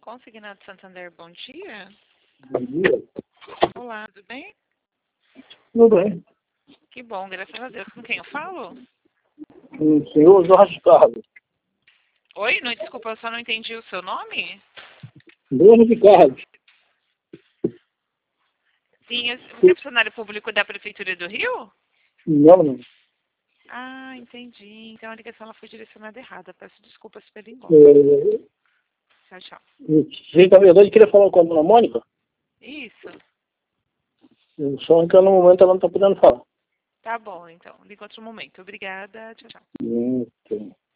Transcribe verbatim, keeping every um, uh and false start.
Consignado Santander, bom dia. Bom dia. Olá, tudo bem? Tudo bem. Que bom, graças a Deus. Com quem eu falo? O senhor Jorge Carlos. Oi, não, desculpa, eu só não entendi o seu nome. Jorge Carlos. Sim, você é funcionário público da Prefeitura do Rio? Não, não. Ah, entendi. Então a ligação ela foi direcionada errada. Peço desculpas pelo engano. É, Tchau, tchau. Você, na verdade, queria falar com a dona Mônica? Isso. Só que no momento ela não está podendo falar. Tá bom, então. Liga outro momento. Obrigada. Tchau, tchau. Hum, ok.